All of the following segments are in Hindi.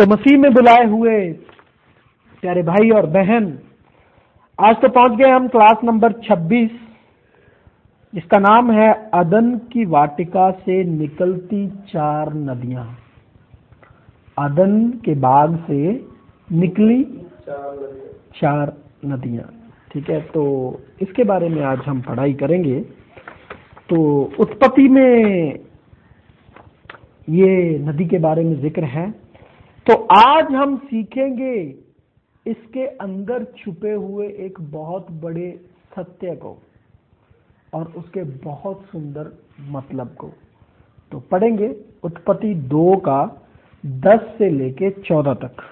तो मसीह में बुलाए हुए प्यारे भाई और बहन, आज तो पहुंच गए हम क्लास नंबर 26, जिसका नाम है अदन की वाटिका से निकलती 4 नदियां। अदन के बाग से निकली 4 नदियां। ठीक है, तो इसके बारे में आज हम पढ़ाई करेंगे। तो उत्पत्ति में ये नदी के बारे में जिक्र है। तो आज हम सीखेंगे इसके अंदर छुपे हुए एक बहुत बड़े सत्य को और उसके बहुत सुंदर मतलब को। तो पढ़ेंगे उत्पत्ति 2 का 10 से लेके 14 तक।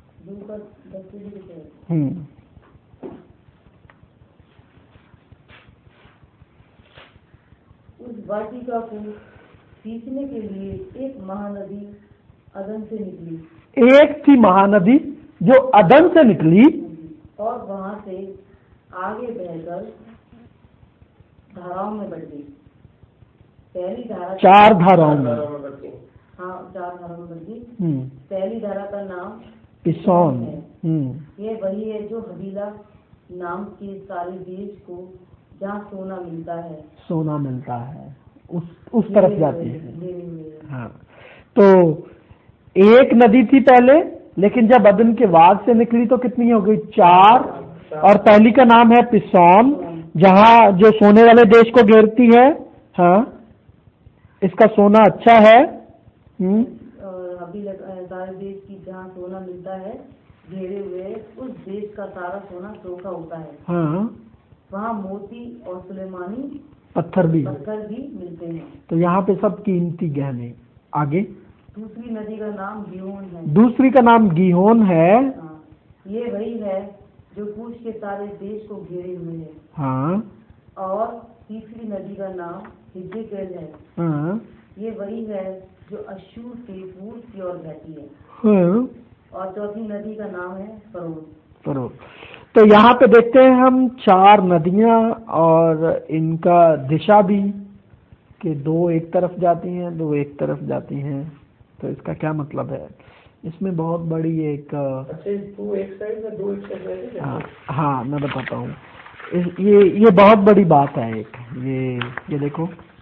उस वाटिका को सींचने के लिए एक महानदी अदन से निकली। एक थी महानदी जो अदन से निकली और वहां से आगे बहकर धाराओं में बढ़ गई। पहली धारा 4 धाराओं में। हाँ, 4 धाराओं में बढ़ गई। पहली धारा का नाम पिसोन है। यह वही है जो हबीला नाम के सारे देश को जहाँ सोना मिलता है उस तरफ जाती है। हाँ, तो एक नदी थी पहले, लेकिन जब अदन के बाग से निकली तो कितनी हो गई? 4। और पहली का नाम है पिसोन, जहाँ जो सोने वाले देश को घेरती है। हाँ, इसका सोना अच्छा है। अभी सारे देश की जहाँ सोना मिलता है घेरे हुए, उस देश का सारा सोना चोखा होता है। हाँ, वहाँ मोती और सुलेमानी पत्थर भी मिलते हैं। तो यहाँ पे सब कीमती गहने। आगे दूसरी नदी का नाम गीहोन है। दूसरी का नाम गीहोन है। हाँ, ये वही है जो कूश के सारे देश को घेरे हुए है। हाँ, और तीसरी नदी का नाम हिज्जेकेल है। हाँ, ये वही है जो अश्शूर से पूर्व की ओर बहती है। हाँ, और चौथी नदी का नाम है फरोन। तो यहाँ पे देखते हैं हम 4 नदियां और इनका दिशा भी कि 2 एक तरफ जाती हैं, 2 एक तरफ जाती हैं। तो इसका क्या मतलब है? इसमें बहुत बड़ी एक तू एक साइड में 2 एक साइड। हाँ, मैं बताता हूँ। ये बहुत बड़ी बात है एक। ये देखो,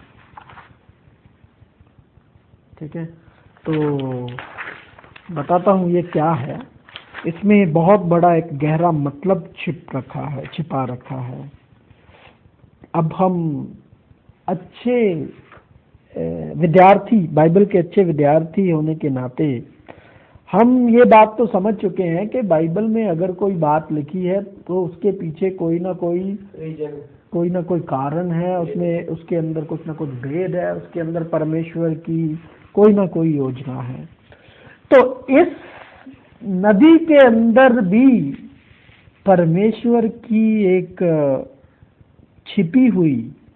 ठीक है, तो बताता हूँ ये क्या है। इसमें बहुत बड़ा एक गहरा मतलब छिपा रखा है। अब हम अच्छे विद्यार्थी, बाइबल के अच्छे विद्यार्थी होने के नाते हम ये बात तो समझ चुके हैं कि बाइबल में अगर कोई बात लिखी है तो उसके पीछे कोई ना कोई कारण है, उसमें उसके अंदर कुछ ना कुछ भेद है, उसके अंदर परमेश्वर की कोई ना कोई योजना है। तो इस नदी के अंदर भी परमेश्वर की एक छिपी हुई,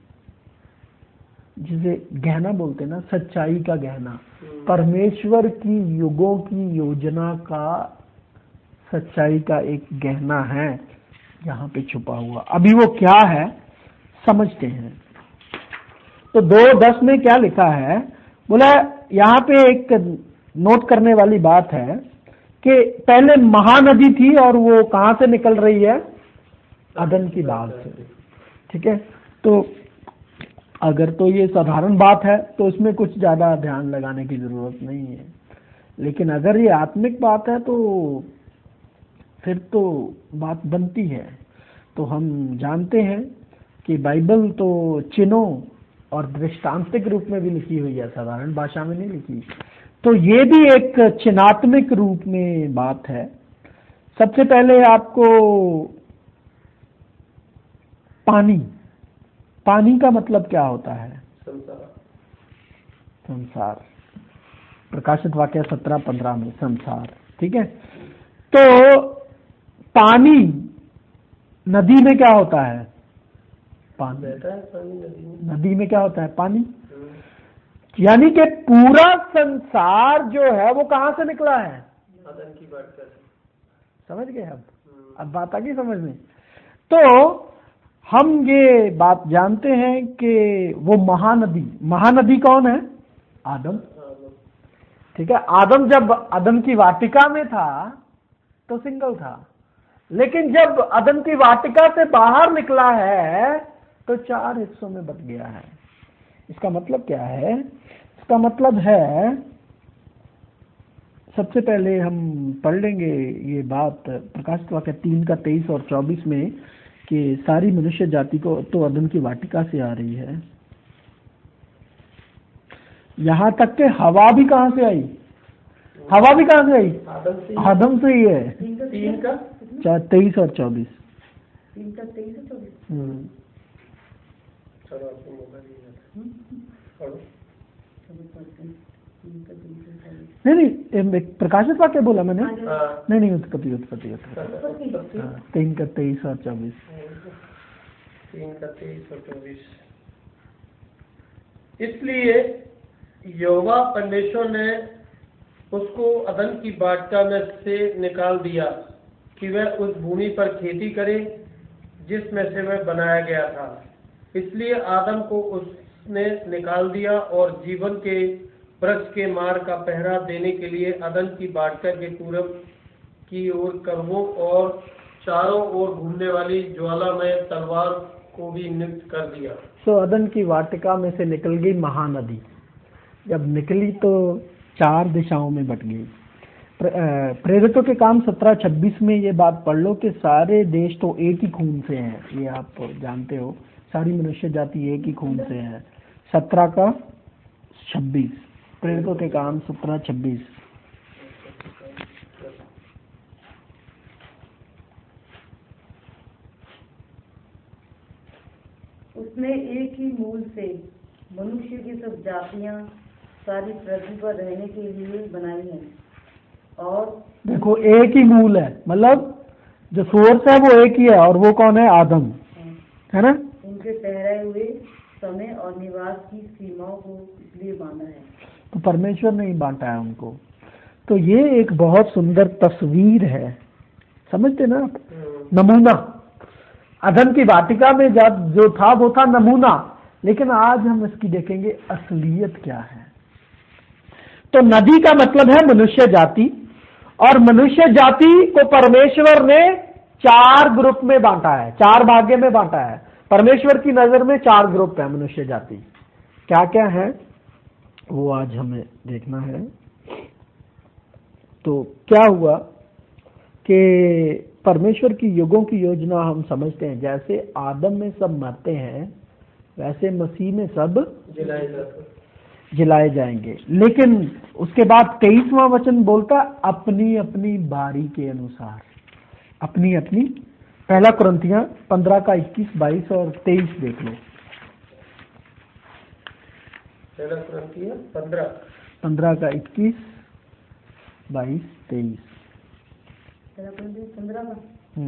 जिसे गहना बोलते हैं ना, सच्चाई का गहना, परमेश्वर की युगों की योजना का सच्चाई का एक गहना है यहाँ पे छुपा हुआ। अभी वो क्या है समझते हैं। तो 2:10 में क्या लिखा है? बोला यहाँ पे एक नोट करने वाली बात है कि पहले महानदी थी और वो कहाँ से निकल रही है? अदन की बाग से। ठीक है, तो अगर तो ये साधारण बात है तो इसमें कुछ ज्यादा ध्यान लगाने की जरूरत नहीं है, लेकिन अगर ये आत्मिक बात है तो फिर तो बात बनती है। तो हम जानते हैं कि बाइबल तो चिन्हों और दृष्टांतिक रूप में भी लिखी हुई है, साधारण भाषा में नहीं लिखी। तो ये भी एक चिन्हात्मक रूप में बात है। सबसे पहले आपको पानी का मतलब क्या होता है? संसार। प्रकाशित वाक्य 17:15 में संसार। ठीक है, तो पानी नदी में क्या होता है? पानी। नदी में क्या होता है? पानी। यानी कि पूरा संसार जो है वो कहां से निकला है? अदन की बात कर। समझ गए? अब बात आ गई समझ में। तो हम ये बात जानते हैं कि वो महानदी कौन है? आदम। ठीक है, आदम जब अदन की वाटिका में था तो सिंगल था, लेकिन जब अदन की वाटिका से बाहर निकला है तो 4 हिस्सों में बट गया है। इसका मतलब क्या है? इसका मतलब है, सबसे पहले हम पढ़ लेंगे ये बात प्रकाशित वाक्य 3 का 23 और 24 में कि सारी मनुष्य जाति को तो अदन की वाटिका से आ रही है। यहां तक कि हवा भी कहां से आई? हवा भी कहां से आई? आदम से ही है। 3 का 23 और 24। 3 का 23 और 24। चलो आपको मौका दिया था। नहीं, प्रकाशित वाक्य बोला मैंने। हाँ। नहीं, उत्पत्ति 3 का 23 और 24। 3 का 23 और 24। इसलिए यहोवा परमेश्वर ने उसको अदन की वाटिका में से निकाल दिया कि वह उस भूमि पर खेती करे जिसमें से वह बनाया गया था। इसलिए आदम को उसने निकाल दिया और जीवन के वृक्ष के मार्ग का पहरा देने के लिए अदन की वाटिका के पूरब की ओर करवों और चारों ओर घूमने वाली ज्वालामय तलवार को भी नियुक्त कर दिया। अदन की वाटिका में से निकल गई महानदी। जब निकली तो 4 दिशाओं में बट गई। प्रेरितों के काम 17:26 में ये बात पढ़ लो कि सारे देश तो एक ही खून से हैं। ये आप जानते हो, सारी मनुष्य जाति एक ही खून से है। 17 का 26, प्रेरितों के काम 17:26। उसने एक ही मूल से मनुष्य की सब जातियां सारी पृथ्वी पर रहने के लिए बनाई हैं। और देखो, एक ही मूल है, मतलब जो सोर्स है वो एक ही है, और वो कौन है? आदम, है ना? उनके ठहराए हुए समय और निवास की सीमाओं को इसलिए बांधा है। तो परमेश्वर ने ही बांटा है उनको। तो ये एक बहुत सुंदर तस्वीर है, समझते ना आप? नमूना। अदन की वाटिका में जब जो था वो था नमूना, लेकिन आज हम इसकी देखेंगे असलियत क्या है। तो नदी का मतलब है मनुष्य जाति, और मनुष्य जाति को परमेश्वर ने 4 ग्रुप में बांटा है, 4 भाग्य में बांटा है। परमेश्वर की नजर में 4 ग्रुप है मनुष्य जाति। क्या क्या है वो आज हमें देखना है। तो क्या हुआ कि परमेश्वर की युगों की योजना हम समझते हैं, जैसे आदम में सब मरते हैं वैसे मसीह में सब जिलाए जाएंगे। लेकिन उसके बाद 23वां वचन बोलता अपनी अपनी बारी के अनुसार, अपनी अपनी। 1 कुरिन्थियों 15 का 21, 22 और 23 देख लो। 1 कुरिन्थियों 15 का 21, 22, 23। 15 का।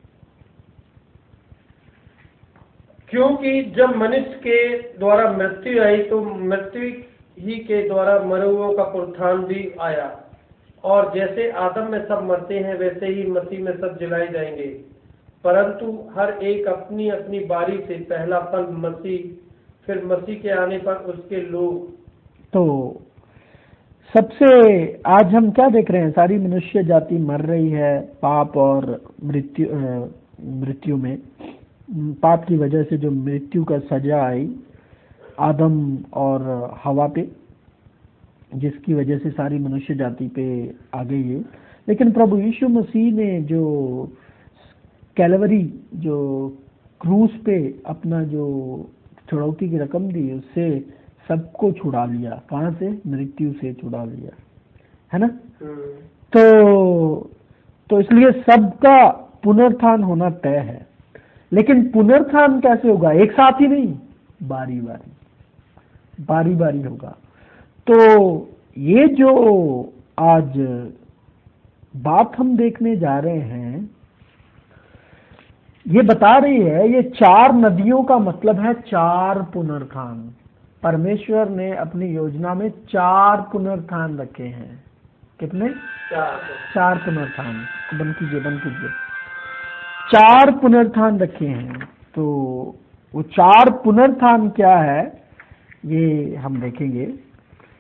क्योंकि जब मनुष्य के द्वारा मृत्यु आई तो मृत्यु ही के द्वारा मरे हुओं का पुनरुत्थान भी आया, और जैसे आदम में सब मरते हैं वैसे ही मसीह में सब जिलाए जाएंगे। परंतु हर एक अपनी अपनी बारी से, पहला फल मसीह, फिर मसीह के आने पर उसके लोग। तो सबसे आज हम क्या देख रहे हैं? सारी मनुष्य जाति मर रही है पाप और मृत्यु में। पाप की वजह से जो मृत्यु का सजा आई आदम और हवा पे, जिसकी वजह से सारी मनुष्य जाति पे आ गई है। लेकिन प्रभु यीशु मसीह ने जो कैलवरी, जो क्रूस पे अपना जो छुड़ौती की रकम दी, उससे सबको छुड़ा लिया। कहाँ से? मृत्यु से छुड़ा लिया, है ना? तो इसलिए सबका पुनरुत्थान होना तय है। लेकिन पुनरुत्थान कैसे होगा? एक साथ ही नहीं, बारी बारी होगा। तो ये जो आज बात हम देखने जा रहे हैं, ये बता रही है, ये 4 नदियों का मतलब है 4 पुनरुत्थान। परमेश्वर ने अपनी योजना में 4 पुनरुत्थान रखे हैं। कितने? 4 पुनरुत्थान। बंद कीजिए। 4 पुनरुत्थान रखे हैं। तो वो 4 पुनरुत्थान क्या है ये हम देखेंगे।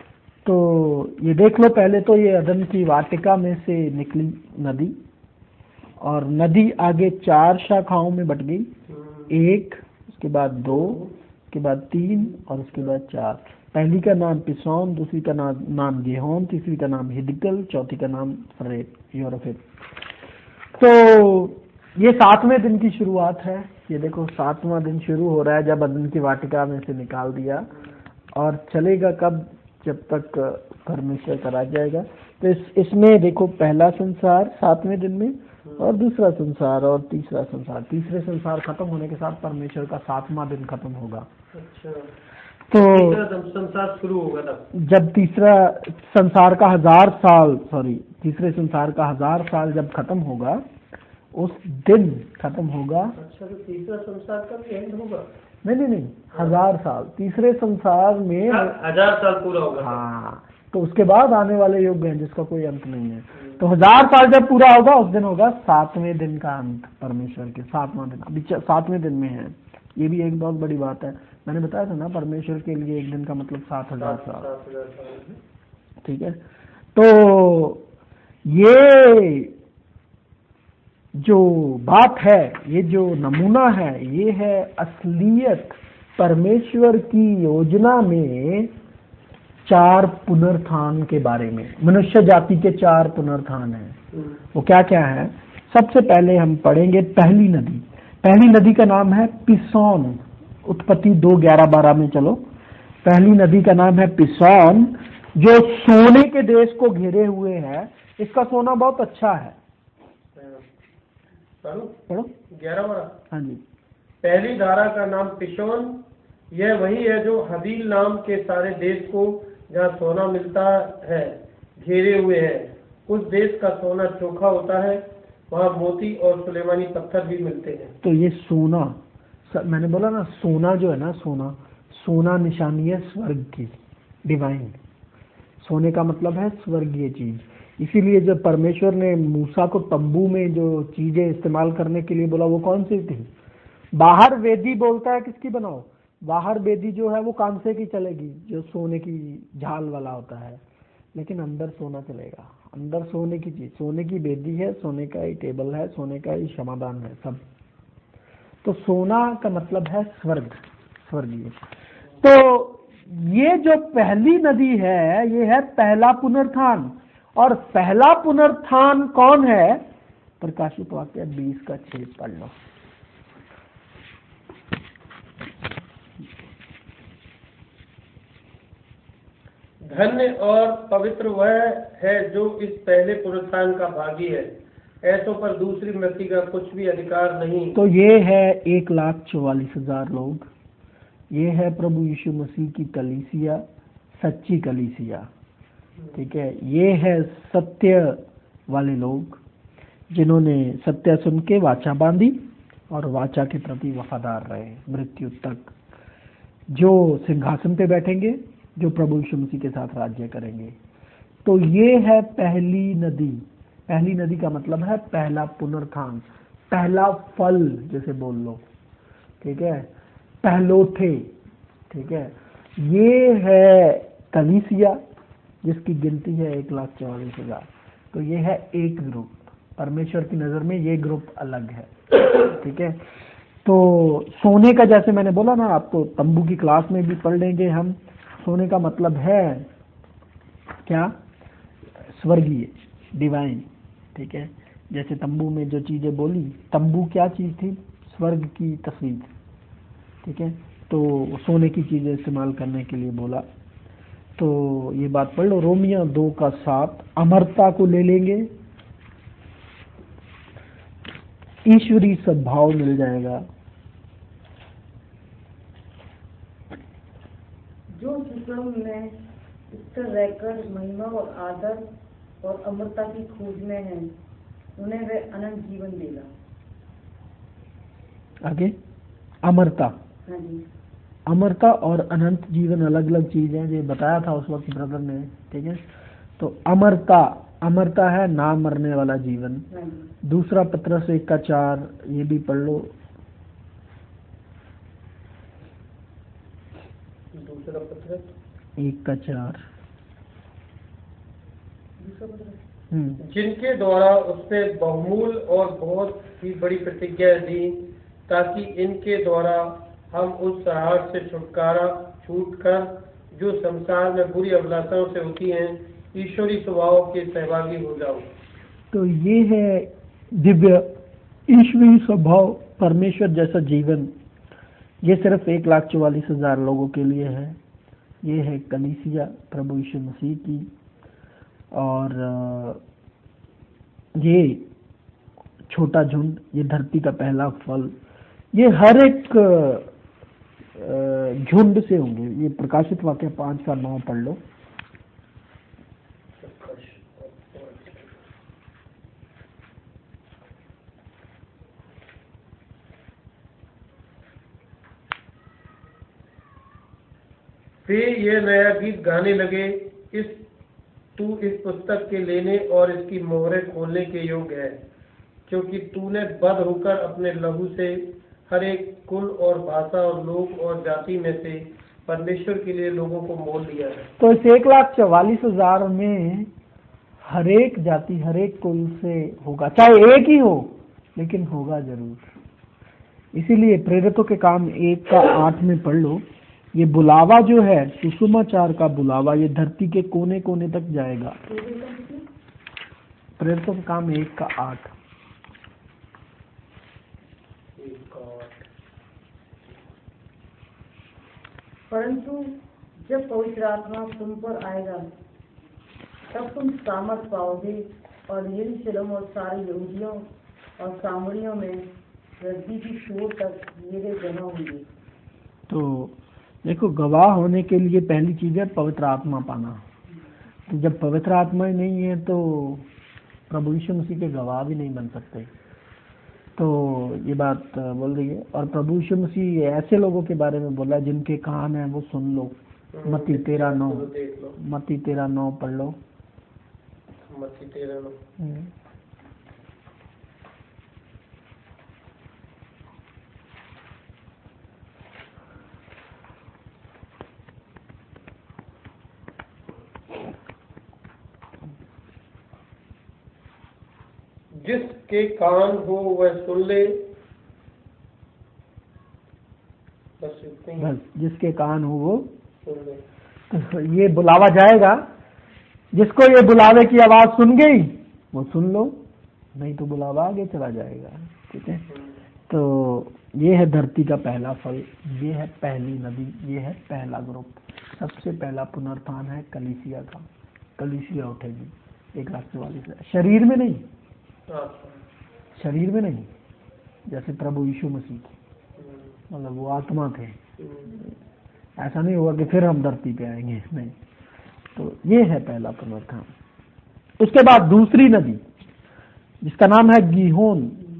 तो ये देख लो, पहले तो ये अदन की वाटिका में से निकली नदी, और नदी आगे 4 शाखाओं में बट गई, 1, उसके बाद 2, उसके बाद 3 और उसके बाद 4। पहली का नाम पिसोन, दूसरी का नाम गेहोन, तीसरी का नाम हिदकल, चौथी का नाम यूरोफेट। तो ये 7वें दिन की शुरुआत है। ये देखो 7वां दिन शुरू हो रहा है जब अदन की वाटिका में से निकाल दिया, और चलेगा कब, जब तक परमेश्वर का राज्य आएगा। तो इसमें देखो पहला संसार 7वें दिन में, और दूसरा संसार और तीसरा संसार। तीसरे संसार खत्म होने के साथ परमेश्वर का 7वां दिन खत्म होगा। अच्छा, तो संसार शुरू होगा तब, जब तीसरा संसार का 1000 साल, तीसरे संसार का 1000 साल जब खत्म होगा, उस दिन खत्म होगा। अच्छा, तो तीसरा संसार कब एंड होगा? नहीं, 1000 साल तीसरे संसार में 1000 साल पूरा होगा। हाँ, तो उसके बाद आने वाले युग हैं जिसका कोई अंत नहीं है। तो 1000 साल जब पूरा होगा, उस दिन होगा 7वें दिन का अंत, परमेश्वर के 7वां दिन। अभी 7वें दिन में है। ये भी एक बहुत बड़ी बात है। मैंने बताया था ना, परमेश्वर के लिए एक दिन का मतलब 7000 साल। ठीक है, तो ये जो बात है, ये जो नमूना है, ये है असलियत परमेश्वर की योजना में 4 पुनरुत्थान के बारे में। मनुष्य जाति के 4 पुनरुत्थान हैं। वो क्या क्या है? सबसे पहले हम पढ़ेंगे पहली नदी। पहली नदी का नाम है पिसोन। उत्पत्ति 2:11-12 में चलो। पहली नदी का नाम है पिसोन, जो सोने के देश को घेरे हुए है। इसका सोना बहुत अच्छा है। पढ़ो 11। हाँ जी। पहली धारा का नाम पिशोन, यह वही है जो हबील नाम के सारे देश को, जहाँ सोना मिलता है, घेरे हुए है। उस देश का सोना चोखा होता है, वहाँ मोती और सुलेमानी पत्थर भी मिलते हैं। तो ये सोना, मैंने बोला ना, सोना जो है ना, सोना निशानी है स्वर्ग की, डिवाइन। सोने का मतलब है स्वर्गीय चीज। इसीलिए जब परमेश्वर ने मूसा को तंबू में जो चीजें इस्तेमाल करने के लिए बोला, वो कौन सी थी? बाहर वेदी बोलता है किसकी बनाओ? बाहर वेदी जो है वो कांसे की चलेगी, जो सोने की झाल वाला होता है, लेकिन अंदर सोना चलेगा। अंदर सोने की चीज, सोने की वेदी है, सोने का ही टेबल है, सोने का ही क्षमादान है, सब। तो सोना का मतलब है स्वर्ग, स्वर्गीय। तो ये जो पहली नदी है, ये है पहला पुनरुत्थान। और पहला पुनरुत्थान कौन है? प्रकाशित वाक्य 20:6 पढ़ लो। धन्य और पवित्र वह है जो इस पहले पुनरुत्थान का भागी है, ऐसों पर दूसरी मृत्यु का कुछ भी अधिकार नहीं। तो ये है 1,44,000 लोग। ये है प्रभु यीशु मसीह की कलीसिया, सच्ची कलीसिया। ठीक है, ये है सत्य वाले लोग, जिन्होंने सत्य सुन के वाचा बांधी और वाचा के प्रति वफादार रहे मृत्यु तक, जो सिंहासन पे बैठेंगे, जो प्रभु यीशु मसीह के साथ राज्य करेंगे। तो ये है पहली नदी। पहली नदी का मतलब है पहला पुनरुत्थान, पहला फल जैसे बोल लो। ठीक है, पहलोठे। ठीक है, ये है कलीसिया जिसकी गिनती है 1,44,000। तो ये है एक ग्रुप। परमेश्वर की नजर में ये ग्रुप अलग है। ठीक है, तो सोने का, जैसे मैंने बोला ना आपको, तंबू की क्लास में भी पढ़ लेंगे हम। सोने का मतलब है क्या? स्वर्गीय, डिवाइन। ठीक है, जैसे तंबू में जो चीजें बोली, तंबू क्या चीज थी? स्वर्ग की तस्वीर। ठीक है, तो सोने की चीजें इस्तेमाल करने के लिए बोला। तो ये बात पढ़ लो, रोमिया 2:7। अमरता को ले लेंगे, ईश्वरीय सद्भाव मिल जाएगा। जो शिशु में स्थिर रहकर महिमा और आदर और अमरता की खोज में है, उन्हें वह अनंत जीवन देगा। आगे अमरता। हाँ जी। अमरता और अनंत जीवन अलग अलग चीज है, ये बताया था उस वक्त ब्रदर ने। ठीक है, तो अमरता है ना मरने वाला जीवन। दूसरा पत्रस 1:4, ये भी पढ़ लो। दूसरा पत्रस 1:4। जिनके द्वारा उसने बहुमूल और बहुत ही बड़ी प्रतिज्ञा दी, ताकि इनके द्वारा हम उस सहार से छूटकर जो संसार में बुरी अभिलाषाओं से होती हैं, ईश्वरी स्वभाव के सहभागी हो जाओ। तो ये है दिव्य ईश्वरी स्वभाव, परमेश्वर जैसा जीवन। ये सिर्फ 1,44,000 लोगों के लिए है। ये है कलीसिया प्रभु यीशु मसीह की, और ये छोटा झुंड, ये धरती का पहला फल, ये हर एक झुंड से होंगे। ये प्रकाशित वाक्य 5:9 पढ़ लो। वे ये नया गीत गाने लगे, तू इस पुस्तक के लेने और इसकी मोहरें खोलने के योग्य है, क्योंकि तूने बद्ध होकर अपने लहू से हर एक कुल और भाषा और लोग और जाति में से परमेश्वर के लिए लोगों को मोल लिया है। तो इस 1,44,000 में हर एक जाति, हर एक कुल से होगा, चाहे एक ही हो, लेकिन होगा जरूर। इसीलिए प्रेरितों के काम 1:8 में पढ़ लो। ये बुलावा जो है, सुसमाचार का बुलावा, ये धरती के कोने कोने तक जाएगा। प्रेरितों के काम 1:8। परंतु जब पवित्र आत्मा तुम पर आएगा, तब तुम सामर्थ पाओगे, और यरूशलेम और सारे यहूदियों और सामरियों में रद्दी की छोर तक मेरे गवाह होंगे। तो देखो, गवाह होने के लिए पहली चीज है पवित्र आत्मा पाना। तो जब पवित्र आत्मा ही नहीं है तो प्रभु यीशु मसीह के गवाह भी नहीं बन सकते। तो ये बात बोल रही है। और प्रभु यीशु मसीह ऐसे लोगों के बारे में बोला जिनके कान है वो सुन लो। मत्ती 13:9 पढ़ लो। मत्ती 13:9। जिसके कान हो वह सुन ले। बस जिसके कान हो वो सुन ले। तो ये बुलावा जाएगा। जिसको ये बुलावे की आवाज सुन गई वो सुन लो, नहीं तो बुलावा आगे चला जाएगा। ठीक है। तो ये है धरती का पहला फल, ये है पहली नदी, ये है पहला ग्रुप। सबसे पहला पुनरुत्थान है कलीसिया का। कलीसिया उठेगी 1,44,000। शरीर में नहीं, शरीर में नहीं, जैसे प्रभु यीशु मसीह, मतलब वो आत्मा थे। ऐसा नहीं होगा कि फिर हम धरती पे आएंगे, नहीं। तो ये है पहला पुनरुत्थान। उसके बाद दूसरी नदी जिसका नाम है गीहोन,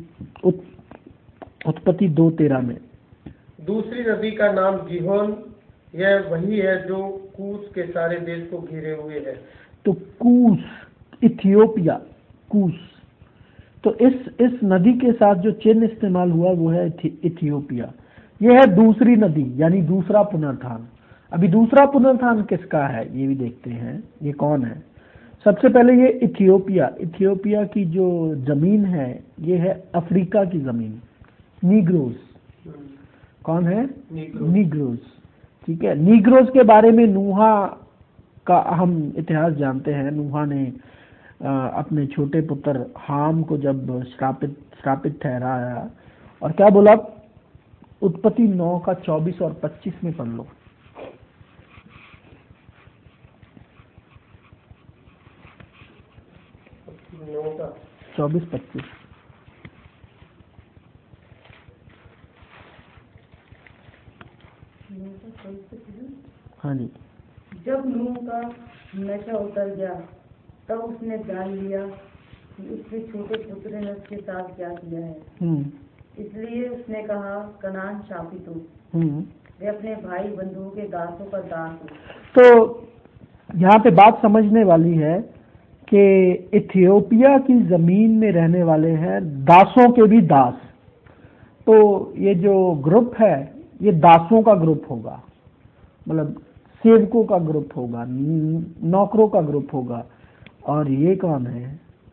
उत्पत्ति 2:13 में। दूसरी नदी का नाम गीहोन, यह वही है जो कूश के सारे देश को घेरे हुए है। तो कूश, इथियोपिया, कूश। तो इस नदी के साथ जो चिन्ह इस्तेमाल हुआ वो है इथियोपिया। यह है दूसरी नदी, यानी दूसरा पुनरुत्थान। अभी दूसरा पुनरुत्थान किसका है ये भी देखते हैं। ये कौन है? सबसे पहले ये इथियोपिया। इथियोपिया की जो जमीन है ये है अफ्रीका की जमीन, नीग्रोस। कौन है? नीग्रोस। ठीक है। नीग्रोस के बारे में नूहा का हम इतिहास जानते हैं। नूहा ने अपने छोटे पुत्र हाम को जब श्रापित ठहराया, और क्या बोला? उत्पत्ति 9:24 और 25 में पढ़ लो। 24-25। हाँ जी। जब नूह का नशा उतर गया तब उसने जान लिया कि उसके छोटे पुत्र ने उसके साथ क्या किया है। इसलिए उसने कहा, कनान शापित हो, वे अपने भाई बंधुओं के दासों का दास हो। तो यहाँ पे बात समझने वाली है कि इथियोपिया की जमीन में रहने वाले हैं दासों के भी दास। तो ये जो ग्रुप है ये दासों का ग्रुप होगा, मतलब सेवकों का ग्रुप होगा, नौकरों का ग्रुप होगा। और ये कौन है?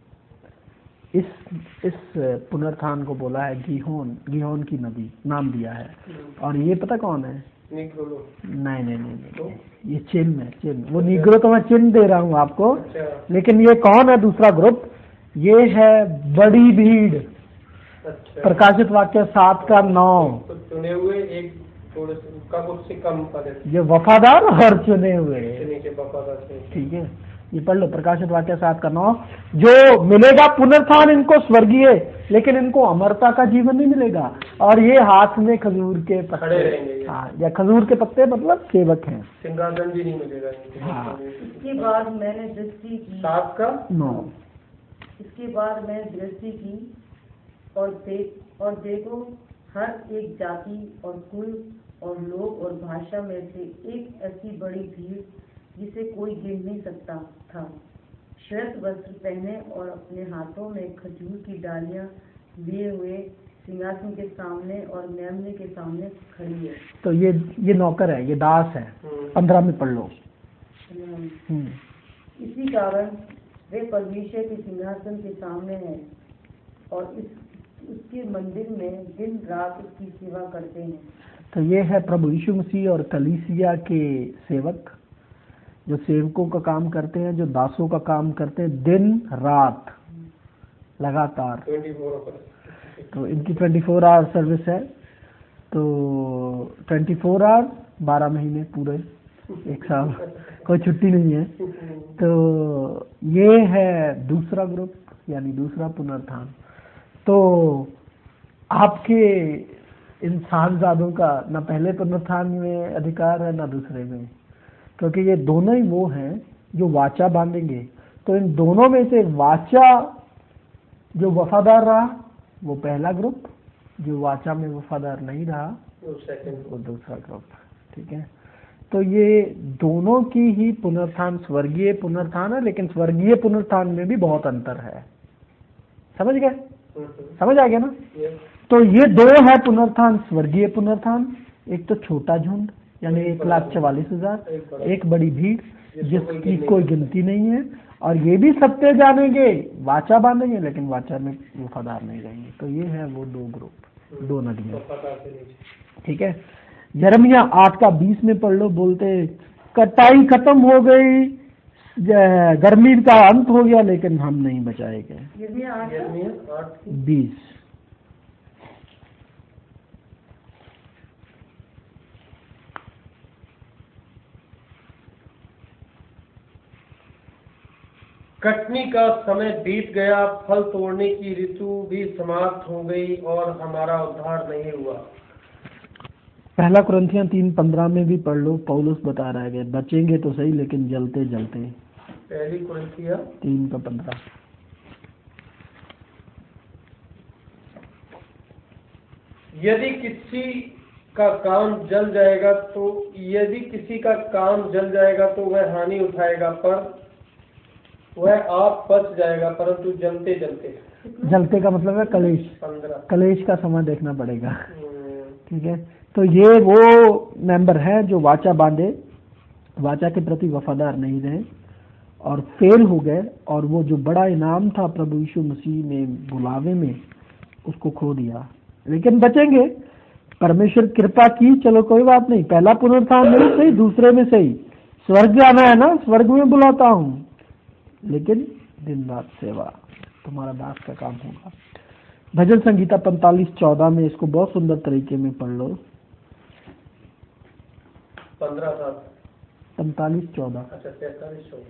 इस पुनरुत्थान को बोला है गिहोन की नदी नाम दिया है। और ये पता कौन है? नहीं, ये चिन्ह वो नीग्रो तो मैं चिन्ह दे रहा हूँ आपको। लेकिन ये कौन है दूसरा ग्रुप? ये है बड़ी भीड़। प्रकाशित वाक्य 7:9। तो चुने हुए एक थोड़े का कुछ से कम पद, ये वफादार और चुने हुए, वफादार। ठीक है, ये पढ़ लो प्रकाशित वाक्य 7:9। जो मिलेगा पुनरुत्थान इनको स्वर्गीय, लेकिन इनको अमरता का जीवन नहीं मिलेगा। और ये हाथ में खजूर के पत्ते रहेंगे। हाँ, या खजूर के पत्ते मतलब सेवक हैं। सिंहासन भी नहीं मिलेगा। हाँ। इसके बाद मैंने दृष्टि की 7:9। इसके बाद मैंने दृष्टि की और देखो हर एक जाति और कुल और लोग और भाषा में से एक ऐसी बड़ी भीड़ जिसे कोई गिन नहीं सकता था, श्वेत वस्त्र पहने और अपने हाथों में खजूर की डालियां लिए हुए सिंहासन के सामने और मेमने के सामने खड़ी है। तो ये नौकर है, ये दास है। 15 में पढ़ लो। इसी कारण वे परमेश्वर के सिंहासन के सामने हैं और उसके मंदिर में दिन रात उसकी सेवा करते हैं। तो ये है प्रभु यीशु मसीह और कलीसिया के सेवक, जो सेवकों का काम करते हैं, जो दासों का काम करते हैं दिन रात लगातार। 24 तो इनकी 24 आवर सर्विस है। तो 24 आवर 12 महीने पूरे एक साल, कोई छुट्टी नहीं है। तो ये है दूसरा ग्रुप, यानी दूसरा पुनरुत्थान। तो आपके इन सांसदों का न पहले पुनरुत्थान में अधिकार है न दूसरे में, क्योंकि ये दोनों ही वो हैं जो वाचा बांधेंगे। तो इन दोनों में से वाचा जो वफादार रहा वो पहला ग्रुप, जो वाचा में वफादार नहीं रहा वो दूसरा ग्रुप, ठीक है। तो ये दोनों की ही पुनरुत्थान स्वर्गीय पुनरुत्थान है, लेकिन स्वर्गीय पुनरुत्थान में भी बहुत अंतर है। समझ गए? समझ आ गया ना? तो ये दो है पुनरुत्थान, स्वर्गीय पुनरुत्थान। एक तो छोटा झुंड यानी 1,44,000, एक बड़ी भीड़ जिसकी कोई गिनती नहीं है। और ये भी सत्य जानेंगे, वाचा बांधेंगे, लेकिन वाचा में वफादार नहीं रहेंगे। तो ये है वो दो ग्रुप, दो नदियां, ठीक है। यिर्मयाह 8:20 में पढ़ लो। बोलते कटाई खत्म हो गई, गर्मी का अंत हो गया, लेकिन हम नहीं बचाए गए। 20 कटनी का समय बीत गया, फल तोड़ने की ऋतु भी समाप्त हो गई और हमारा उद्धार नहीं हुआ। पहला कुरिन्थियों 3:15 में भी पढ़ लो। पौलुस बता रहा है बचेंगे तो सही, लेकिन जलते जलते। पहली कुरिन्थियों 3:15। यदि किसी का काम जल जाएगा तो वह हानि उठाएगा, पर वह आप बच जाएगा, परंतु जलते का मतलब है कलेश। 15 कलेश का समय देखना पड़ेगा, ठीक है। तो ये वो मेंबर है जो वाचा बांधे, वाचा के प्रति वफादार नहीं रहे और फेल हो गए, और वो जो बड़ा इनाम था प्रभु यीशु मसीह ने बुलावे में, उसको खो दिया। लेकिन बचेंगे, परमेश्वर कृपा की, चलो कोई बात नहीं। पहला पुनरुत्थान नहीं सही, दूसरे में सही। स्वर्ग जाना है ना, स्वर्ग में बुलाता हूँ, लेकिन दिन रात सेवा तुम्हारा दास का काम होगा। भजन संगीता 45:14 में इसको बहुत सुंदर तरीके में पढ़ लो। 45:14। अच्छा 43:14।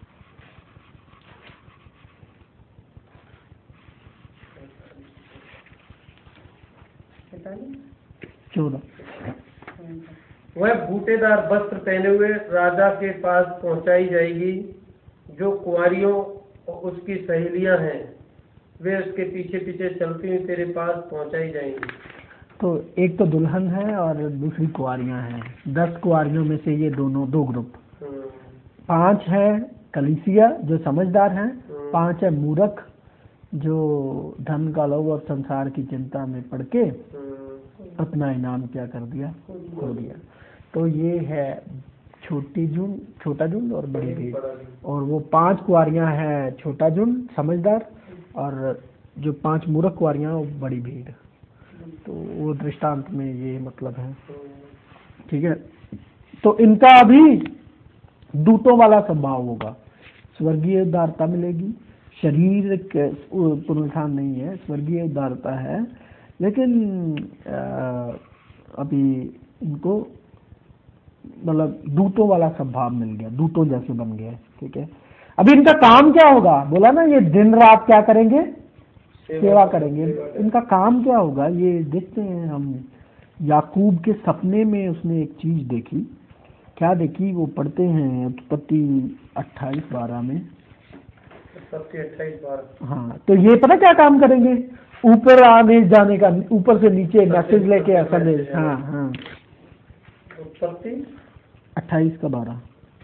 वह बूटेदार वस्त्र पहने हुए राजा के पास पहुंचाई जाएगी। जो कुंवारियों उसकी सहेलियां हैं, वे उसके पीछे पीछे चलती हुई तेरे पास पहुंचाई जाएंगी। तो एक तो दुल्हन है और दूसरी कुंवारियां हैं। 10 कुंवारियों में से ये दो ग्रुप। 5 है कलीसिया जो समझदार हैं, 5 है मूर्ख जो धन का लोभ और संसार की चिंता में पड़ के अपना इनाम क्या कर दिया, खो दिया। तो ये है छोटा झुंड और बड़ी भीड़, और वो 5 कुंवारियां हैं छोटा झुंड समझदार, और जो 5 मूर्ख कुंवारियां वो बड़ी भीड़। तो वो दृष्टांत में ये मतलब है, ठीक है। तो इनका अभी दूतों वाला स्वभाव होगा, स्वर्गीय उदारता मिलेगी, शरीर पुनरुत्थान नहीं है, स्वर्गीय उदारता है, लेकिन अभी इनको मतलब दूतों वाला स्वभाव मिल गया, दूतों जैसे बन गए, ठीक है। अभी इनका काम क्या होगा, बोला ना ये दिन रात क्या करेंगे, सेवा करेंगे। इनका काम क्या होगा ये देखते हैं हम। याकूब के सपने में उसने एक चीज देखी, क्या देखी वो पढ़ते हैं उत्पत्ति 28:12 में। उत्पत्ति 28:12। हाँ, तो ये पता क्या काम करेंगे, ऊपर आने जाने का, ऊपर से नीचे मैसेज लेके संदेश। हाँ हाँ, उत्पत्ति 28:12।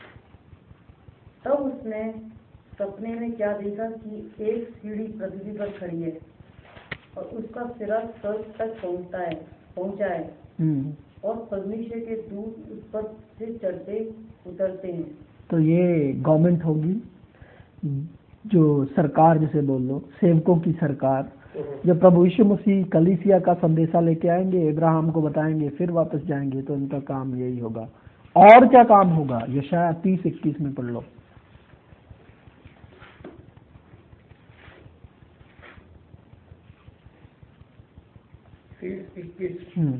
तब उसने सपने में क्या देखा कि एक सीढ़ी पृथ्वी पर खड़ी है और उसका सिरा स्वर्ग तक पहुंचा है और परमेश्वर के दूत उस पर से चढ़ते उतरते हैं। तो ये गवर्नमेंट होगी, जो सरकार जिसे बोल लो, सेवकों की सरकार, जब प्रभु यीशु मसीह कलीसिया का संदेशा लेके आएंगे, इब्राहिम को बताएंगे, फिर वापस जाएंगे, तो इनका काम यही होगा। और क्या काम होगा, यशायाह 30:21 में पढ़ लो। 30:21।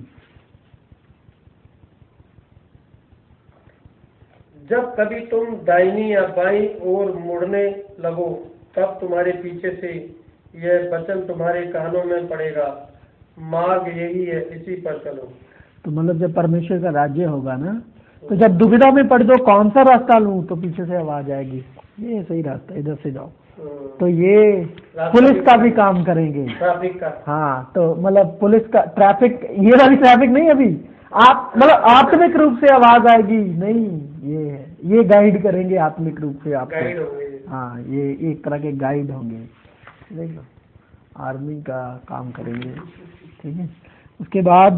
जब कभी तुम दाहिनी या बाईं ओर मुड़ने लगो, तब तुम्हारे पीछे से यह वचन तुम्हारे कानों में पड़ेगा, मार्ग यही है, इसी पर चलो। तो मतलब जब परमेश्वर का राज्य होगा ना, तो जब दुविधा में पड़ दो कौन सा रास्ता लूं, तो पीछे से आवाज आएगी, ये सही रास्ता, इधर से जाओ। तो ये पुलिस का भी काम करेंगे, ट्रैफिक का। हाँ, तो मतलब पुलिस का ट्रैफिक, ये वाली ट्रैफिक नहीं, अभी आप मतलब आत्मिक रूप से आवाज आएगी नहीं, ये गाइड करेंगे आत्मिक रूप से आपको। हाँ, ये एक तरह के गाइड होंगे, देख लो, आर्मी का काम करेंगे, ठीक है। उसके बाद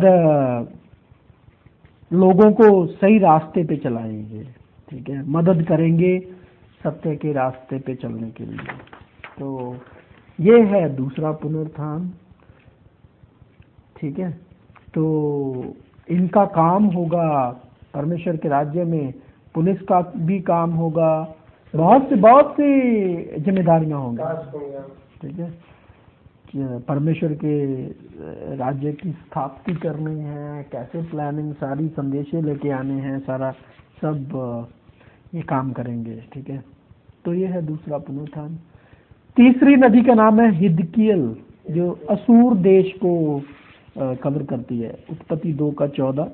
लोगों को सही रास्ते पे चलाएंगे, ठीक है, मदद करेंगे सत्य के रास्ते पे चलने के लिए। तो ये है दूसरा पुनरुत्थान, ठीक है। तो इनका काम होगा परमेश्वर के राज्य में, पुलिस का भी काम होगा, बहुत सी जिम्मेदारियां होंगी, ठीक है। परमेश्वर के राज्य की स्थापना करनी है, कैसे प्लानिंग, सारी संदेशे लेके आने हैं, सारा सब ये काम करेंगे, ठीक है। तो ये है दूसरा पुनरुत्थान। तीसरी नदी का नाम है हिदकियल, जो असूर देश को कवर करती है, उत्पत्ति 2:14।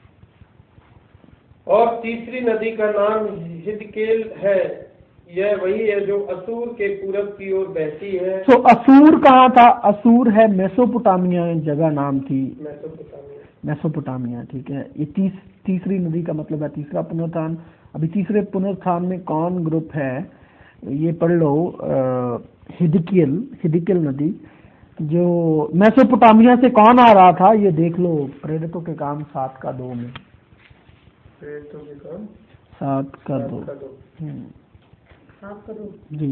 और तीसरी नदी का नाम हिदकेल है, यह वही है जो असूर के पूरब की ओर बहती है। तो असूर कहाँ था, असूर है मेसोपोटामिया, जगह नाम थी मेसोपोटामिया, ठीक है। ये तीसरी नदी का मतलब है तीसरा पुनरुत्थान। अभी तीसरे पुनरुत्थान में कौन ग्रुप है, ये पढ़ लो, हिदकियल नदी, जो मेसोपोटामिया से कौन आ रहा था, ये देख लो, प्रेरितों के काम 7:2 में, प्रेरितों के काम 7:2 जी।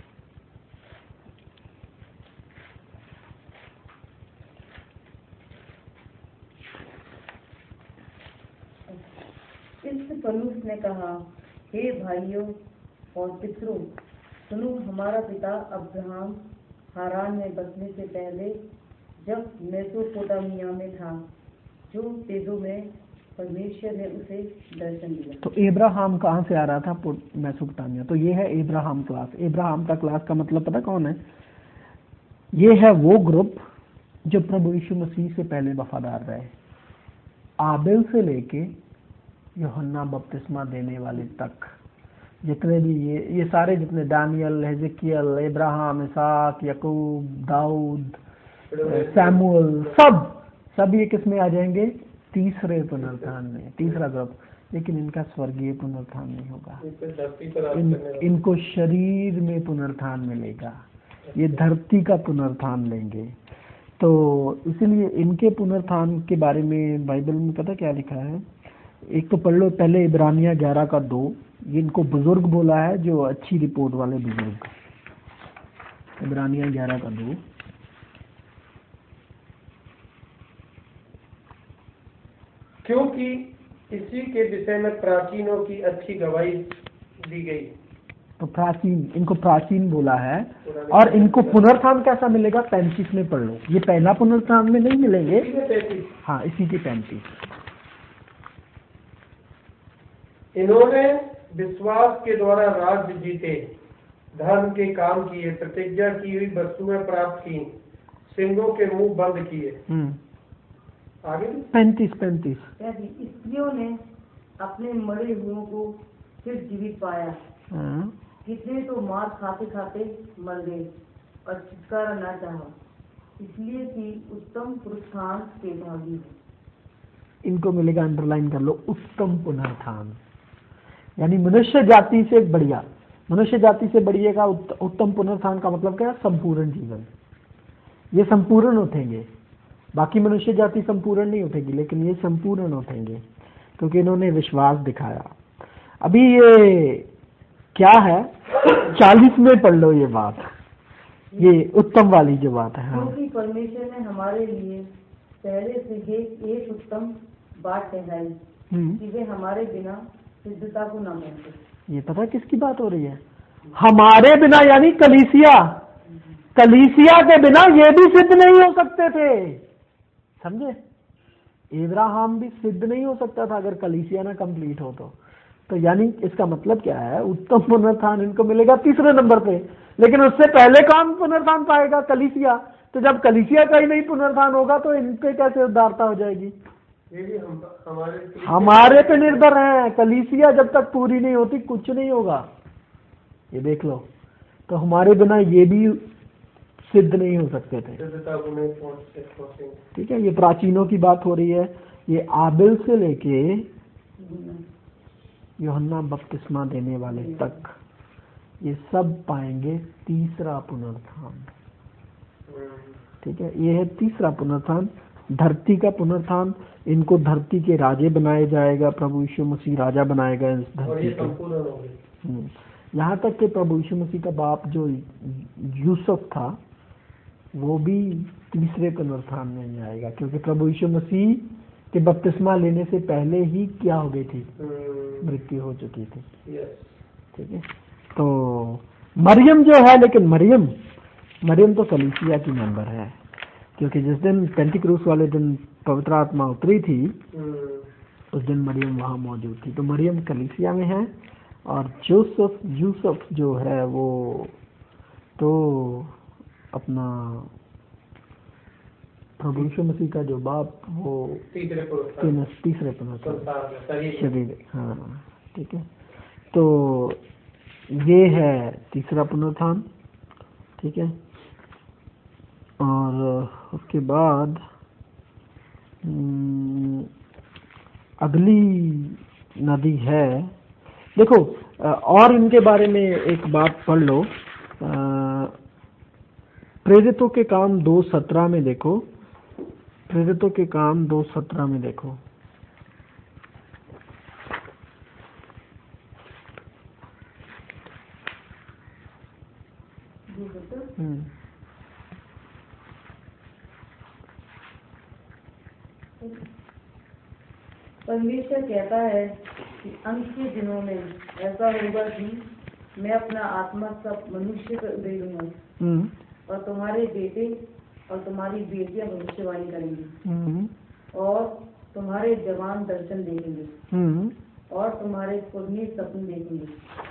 इस पलूस ने कहा, हे भाइयों और पितरों, सुनो, हमारा पिता अब्राहम हारान में बसने से पहले जब मेसोपोटामिया में था, जो तेजो में परमेश्वर ने उसे दर्शन दिया। तो इब्राहिम कहाँ से आ रहा था, मेसोपोटामिया। तो ये है इब्राहिम क्लास। इब्राहिम का क्लास का मतलब पता कौन है, ये है वो ग्रुप जो प्रभु यीशु मसीह से पहले वफादार रहे, आबेल से लेके यूहन्ना बपतिस्मा देने वाले तक, जितने भी ये सारे जितने दानियल, हिजकियल, इब्राहिम, इसहाक, याकूब, दाऊद, सैमुअल, सब ये किस में आ जाएंगे, तीसरे पुनरुत्थान में, तीसरा ग्रुप। लेकिन इनका स्वर्गीय पुनरुत्थान नहीं होगा, इनको शरीर में पुनरुत्थान मिलेगा, ये धरती का पुनरुत्थान लेंगे। तो इसलिए इनके पुनरुत्थान के बारे में बाइबल में पता क्या लिखा है, एक तो पढ़ लो पहले इब्रानिया 11:2, इनको बुजुर्ग बोला है, जो अच्छी रिपोर्ट वाले बुजुर्ग। इब्रानिया 11:2। क्योंकि इसी के विषय में प्राचीनों की अच्छी गवाही दी गई। तो प्राचीन, इनको प्राचीन बोला है। और इनको पुनरुत्थान कैसा मिलेगा? 35 में पढ़ लो। ये पहला पुनरुत्थान में नहीं मिलेंगे। हाँ, इसी के 35। इन्होंने विश्वास के द्वारा राज्य जीते, धर्म के काम किए, प्रतिज्ञा की हुई वस्तुएं प्राप्त की, सिंहों के मुंह बंद किए। आगे 35। स्त्रियों ने अपने मरे हुओं को फिर जीवित पाया। कितने तो मार खाते खाते मर गए और छुटकारा न चाहा, इसलिए कि उत्तम पुनरुत्थान के भागी। इनको मिलेगा, अंडरलाइन कर लो, उत्तम पुनरुत्थान। यानी मनुष्य जाति से बढ़िया, मनुष्य जाति से बढ़िया का उत्तम पुनरुत्थान का मतलब क्या है? संपूर्ण जीवन। ये संपूर्ण उठेंगे। बाकी मनुष्य जाति संपूर्ण नहीं उठेगी, लेकिन ये संपूर्ण उठेंगे क्योंकि इन्होंने विश्वास दिखाया। अभी ये क्या है? 40 में पढ़ लो ये बात, ये उत्तम वाली जो बात है। हाँ, क्योंकि परमेश्वर ने हमारे लिए पहले से एक उत्तम बात ठहराई कि वे हमारे बिना सिद्धता को न मानते। ये पता किसकी बात हो रही है? हमारे बिना, यानी कलीसिया के बिना ये भी सिद्ध नहीं हो सकते थे। समझे? इब्राहिम भी सिद्ध नहीं हो सकता था अगर कलीसिया ना कंप्लीट हो तो यानी इसका मतलब क्या है? उत्तम पुनरुत्थान इनको मिलेगा तीसरे नंबर पे, लेकिन उससे पहले कौन पुनरुत्थान पाएगा? कलीसिया। तो जब कलीसिया का ही नहीं पुनरुत्थान होगा तो इनके कैसे उद्धारता हो जाएगी? ये भी हमारे पे निर्भर है। कलीसिया जब तक पूरी नहीं होती कुछ नहीं होगा। ये देख लो, तो हमारे बिना ये भी सिद्ध नहीं हो सकते थे। ठीक है, ये प्राचीनों की बात हो रही है। ये आबिल से लेके यूहन्ना बपतिस्मा देने वाले तक ये सब पाएंगे तीसरा पुनरुत्थान। ठीक है, ये है तीसरा पुनरुत्थान, धरती का पुनरुत्थान। इनको धरती के राजे बनाया जाएगा, प्रभु यीशु मसीह राजा बनाएगा इस धरती पे। यहाँ तक कि प्रभु यीशु मसीह का बाप जो यूसुफ था वो भी तीसरे पुनरुत्थान में जाएगा, क्योंकि प्रभु यीशु मसीह के बपतिस्मा लेने से पहले ही क्या हो गई थी? मृत्यु हो चुकी थी। ठीक है, तो मरियम जो है, लेकिन मरियम तो कलीसिया की मेंबर है, क्योंकि जिस दिन पेंटिक्रूस वाले दिन पवित्र आत्मा उतरी थी उस दिन मरियम वहाँ मौजूद थी। तो मरियम कलीसिया में है, और यूसुफ जो है वो तो अपना प्रभु यीशु मसीह का जो बाप वो तीसरे पुनरुत्थान शरीर। हाँ, ठीक है, तो ये है तीसरा पुनरुत्थान। ठीक है, और उसके बाद अगली नदी है, देखो, और इनके बारे में एक बात पढ़ लो। प्रेरितों के काम 2:17 में देखो, प्रेरितों के काम 2:17 में देखो। परमेश्वर कहता है कि अंत के दिनों में ऐसा होगा कि मैं अपना आत्मा सब मनुष्य पर दे दूंगा, और तुम्हारे बेटे और तुम्हारी बेटियां भविष्यवाणी करेंगी, और तुम्हारे जवान दर्शन देखेंगे, और तुम्हारे पुराने सपने देखेंगे।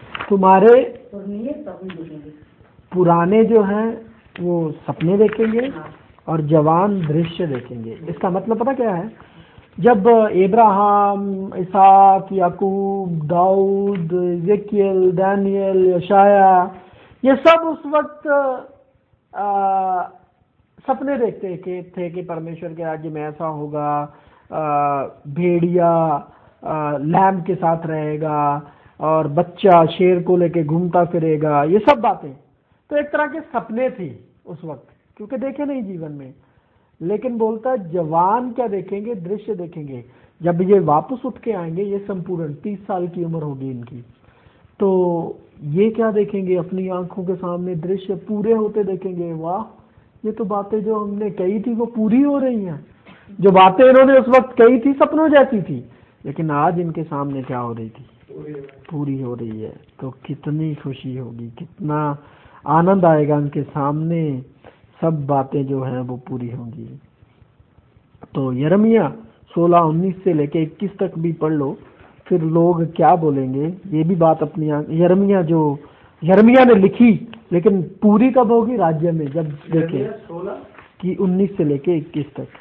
पुराने जो हैं वो सपने देखेंगे। हाँ। और जवान दृश्य देखेंगे। इसका मतलब पता क्या है? जब इब्राहिम, इसहाक, याकूब, दाऊद, यज़ेकियेल, दानियल, यशाया, ये सब उस वक्त सपने देखते थे कि परमेश्वर के राज्य में ऐसा होगा, भेड़िया लैम के साथ रहेगा और बच्चा शेर को लेके घूमता फिरेगा, ये सब बातें तो एक तरह के सपने थे उस वक्त, क्योंकि देखे नहीं जीवन में। लेकिन बोलता है जवान क्या देखेंगे? दृश्य देखेंगे। जब ये वापस उठ के आएंगे, ये संपूर्ण 30 साल की उम्र होगी इनकी, तो ये क्या देखेंगे? अपनी आंखों के सामने दृश्य पूरे होते देखेंगे। वाह, ये तो बातें जो हमने कही थी वो पूरी हो रही हैं। जो बातें इन्होंने उस वक्त कही थी सपनों जैसी थी, लेकिन आज इनके सामने क्या हो रही थी? पूरी हो रही है। तो कितनी खुशी होगी, कितना आनंद आएगा, उनके सामने सब बातें जो हैं वो पूरी होंगी। तो यिर्मयाह 16:19 से लेके 21 तक भी पढ़ लो, फिर लोग क्या बोलेंगे ये भी बात अपनी यिर्मयाह ने लिखी, लेकिन पूरी कब होगी? राज्य में जब देखे कि 19 से लेके 21 तक।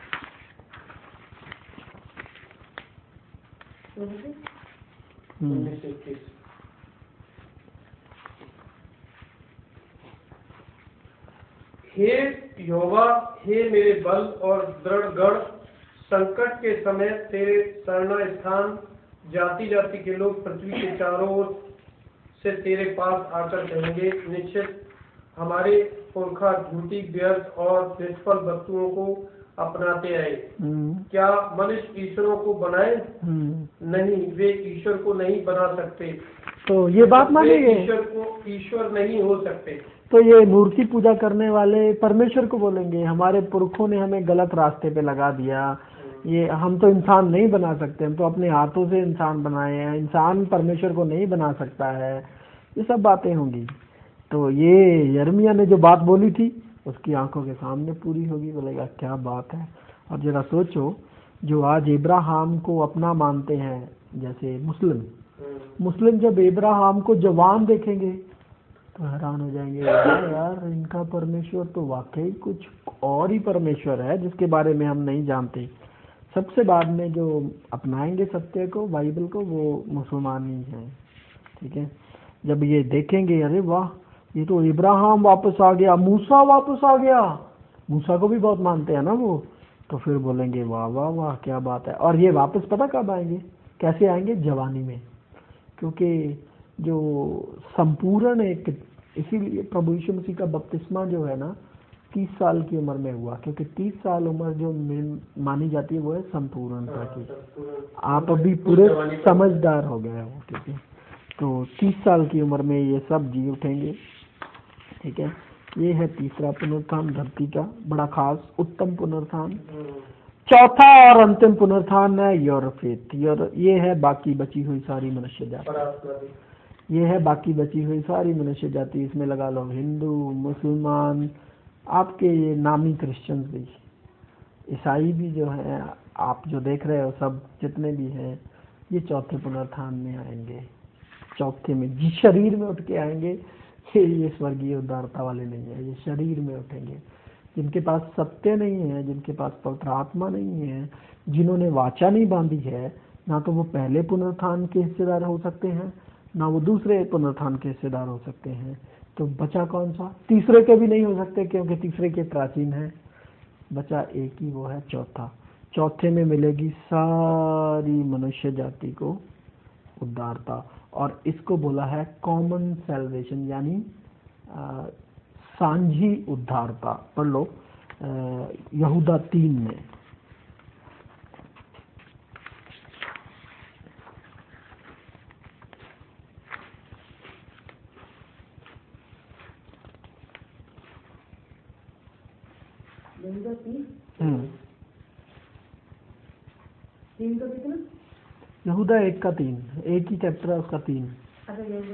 हे यहोवा, हे मेरे बल और दृढ़ गढ़, संकट के समय तेरे शरण स्थान, जाति जाति के लोग पृथ्वी के चारों ओर से तेरे पास आकर कहेंगे, निश्चित हमारे पुरखा झूठी, व्यर्थ और निष्फल वस्तुओं को अपनाते आए। क्या मनुष्य ईश्वरों को बनाए? नहीं, वे ईश्वर को नहीं बना सकते। तो ये बात मानेंगे, ईश्वर नहीं हो सकते। तो ये मूर्ति पूजा करने वाले परमेश्वर को बोलेंगे, हमारे पुरखों ने हमें गलत रास्ते पे लगा दिया, ये हम तो इंसान नहीं बना सकते, हम तो अपने हाथों से इंसान बनाए हैं, इंसान परमेश्वर को नहीं बना सकता है। ये सब बातें होंगी। तो ये यिर्मयाह ने जो बात बोली थी उसकी आंखों के सामने पूरी होगी। बोलेगा क्या बात है। और जरा सोचो, जो आज इब्राहिम को अपना मानते हैं, जैसे मुस्लिम जब इब्राहिम को जवान देखेंगे तो हैरान हो जाएंगे, यार इनका परमेश्वर तो वाकई कुछ और ही परमेश्वर है जिसके बारे में हम नहीं जानते। सबसे बाद में जो अपनाएंगे सत्य को, बाइबल को, वो मुसलमान ही हैं। ठीक है, जब ये देखेंगे अरे वाह, ये तो इब्राहिम वापस आ गया, मूसा वापस आ गया, मूसा को भी बहुत मानते हैं ना वो, तो फिर बोलेंगे वाह वाह वाह क्या बात है। और ये वापस पता कब आएंगे, कैसे आएंगे? जवानी में। क्योंकि जो संपूर्ण एक, इसीलिए प्रभु यीशु मसीह का बपतिस्मा जो है ना 30 साल की उम्र में हुआ, क्योंकि 30 साल उम्र जो मानी जाती है वो है संपूर्णता की। आप अभी पूरे समझदार हो गए हो। ठीक है, तो 30 साल की उम्र में ये सब जी उठेंगे। ठीक है, ये है तीसरा पुनरुत्थान, धरती का बड़ा खास उत्तम पुनरुत्थान। चौथा और अंतिम पुनरुत्थान है योर फेथ, ये है बाकी बची हुई सारी मनुष्य जाति। ये है बाकी बची हुई सारी मनुष्य जाति। इसमें लगा लो हिंदू, मुसलमान, आपके ये नामी क्रिश्चियंस भी, ईसाई भी जो है, आप जो देख रहे हो सब जितने भी हैं, ये चौथे पुनरुत्थान में आएंगे। चौथे में जिस शरीर में उठ के आएंगे, ये स्वर्गीय उद्धारता वाले नहीं है, ये शरीर में उठेंगे। जिनके पास सत्य नहीं है, जिनके पास पवित्र आत्मा नहीं है, जिन्होंने वाचा नहीं बांधी है, ना तो वो पहले पुनरुत्थान के हिस्सेदार हो सकते हैं, ना वो दूसरे पुनरुत्थान के हिस्सेदार हो सकते हैं। तो बचा कौन सा? तीसरे के भी नहीं हो सकते, क्योंकि तीसरे के प्राचीन है। बचा एक ही, वो है चौथा। चौथे में मिलेगी सारी मनुष्य जाति को उद्धारता, और इसको बोला है कॉमन सैल्वेशन, यानी सांझी उद्धारता। पढ़ लो यहूदा 3 में। यहूदा 3 का कितना? यहूदा 1 का 3, एक ही चैप्टर है उसका 3। अच्छा, यहूदा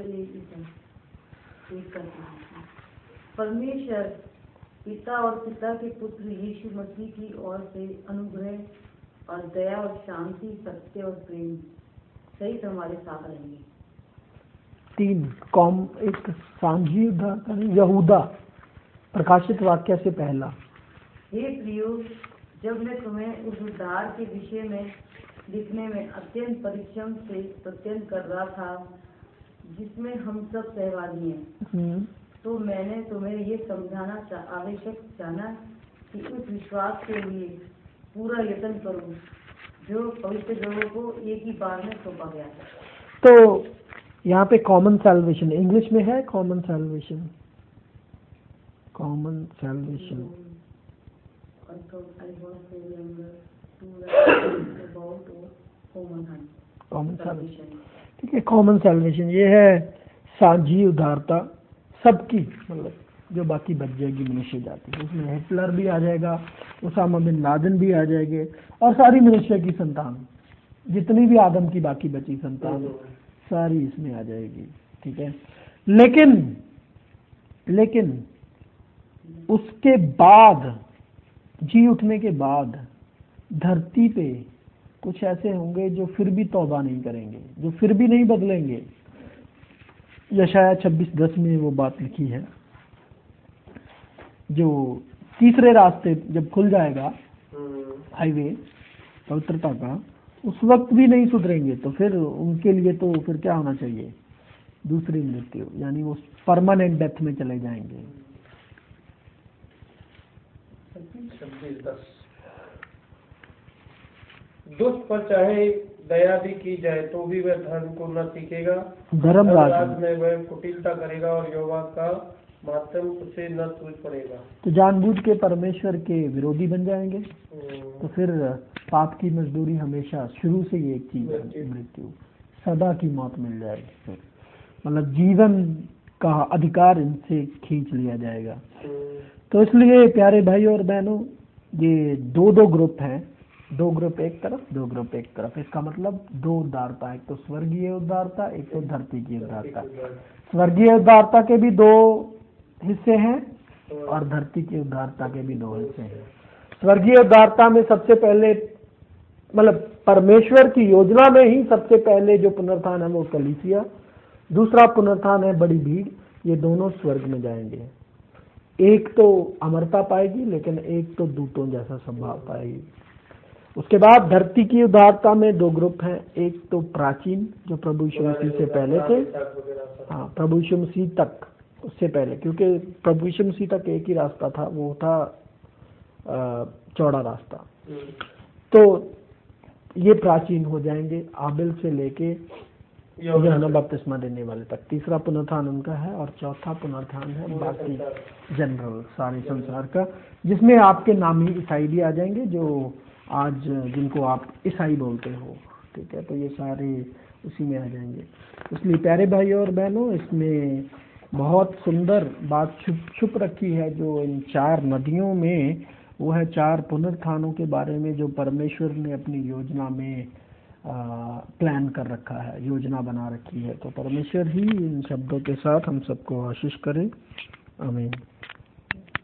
1 का 3। परमेश्वर पिता और पिता के पुत्र यीशु मसीह की ओर से अनुग्रह और दया और शांति, सत्य और प्रेम सहित हमारे साथ रहेंगे। 3 एक सांझी उद्धारता। यहूदा प्रकाशित वाक्य से पहला। हे प्रियो, जब मैं तुम्हें उस उद्धार के विषय में लिखने में अत्यंत परिश्रम से प्रयत्न कर रहा था जिसमें हम सब सहभागी हैं, तो मैंने तुम्हें ये समझाना आवश्यक जाना कि उस विश्वास के लिए पूरा यत्न करो जो पवित्र लोगों को एक ही बार में सौंपा गया है। तो यहाँ पे कॉमन सैल्वेशन इंग्लिश में है, कॉमन सैल्वेशन। कॉमन सैल्वेशन, ठीक है। कॉमन सैल्वेशन ये है साझी उदारता सबकी, मतलब जो बाकी बच जाएगी मनुष्य जाति, उसमें हिटलर भी आ जाएगा, उसामा बिन लादेन भी आ जाएंगे, और सारी मनुष्य की संतान, जितनी भी आदम की बाकी बची संतान सारी इसमें आ जाएगी, ठीक है। लेकिन उसके बाद, जी उठने के बाद धरती पे कुछ ऐसे होंगे जो फिर भी तौबा नहीं करेंगे, जो फिर भी नहीं बदलेंगे। यशाया 26:10 में वो बात लिखी है, जो तीसरे रास्ते जब खुल जाएगा हाईवे पवित्रता का, उस वक्त भी नहीं सुधरेंगे, तो फिर उनके लिए तो फिर क्या होना चाहिए, दूसरी मृत्यु, यानी वो परमानेंट डेथ में चले जाएंगे। 26:10 दुष्ट पर चाहे दया भी की जाए तो भी वह धर्म को न सीखेगा, धर्मराज में वह कुटिलता करेगा और यहोवा का मातम उसे न सूझ पड़ेगा। तो जानबूझ के परमेश्वर के विरोधी बन जाएंगे, तो फिर पाप की मजदूरी हमेशा शुरू से ही एक चीज है, मृत्यु, सदा की मौत मिल जाएगी, मतलब जीवन का अधिकार इनसे खींच लिया जाएगा। तो इसलिए प्यारे भाई और बहनों, ये दो ग्रुप हैं, 2 ग्रुप एक तरफ, 2 ग्रुप एक तरफ। इसका मतलब 2 उदारता, एक तो स्वर्गीय उदारता, एक तो धरती की उदारता। स्वर्गीय उदारता के भी 2 हिस्से हैं और धरती की उदारता के भी 2 हिस्से हैं। स्वर्गीय उदारता में सबसे पहले, मतलब परमेश्वर की योजना में ही सबसे पहले जो पुनरुत्थान है वो कलीसिया, दूसरा पुनरुत्थान है बड़ी भीड़, ये दोनों स्वर्ग में जाएंगे। एक तो अमरता पाएगी, लेकिन एक तो दूतों जैसा स्वभाव पाएगी। उसके बाद धरती की उदारता में 2 ग्रुप हैं, एक तो प्राचीन जो प्रभु यीशु मसीह से पहले थे, हाँ प्रभु यीशु मसीह तक, उससे पहले, क्योंकि प्रभु यीशु मसीह तक एक ही रास्ता था, वो था चौड़ा रास्ता। तो ये प्राचीन हो जाएंगे, आबिल से लेके यूहन्ना बपतिस्मा देने वाले तक। तीसरा पुनरुत्थान उनका है, और चौथा पुनरुत्थान है बाकी जनरल सारे संसार का, जिसमें आपके नामी ईसाई भी आ जाएंगे, जो आज जिनको आप ईसाई बोलते हो, ठीक है। तो ये सारे उसी में आ जाएंगे। इसलिए प्यारे भाई और बहनों, इसमें बहुत सुंदर बात छुप रखी है जो इन 4 नदियों में, वो है 4 पुनरुत्थानों के बारे में जो परमेश्वर ने अपनी योजना में प्लान कर रखा है, योजना बना रखी है। तो परमेश्वर ही इन शब्दों के साथ हम सबको आशीष करे। आमीन।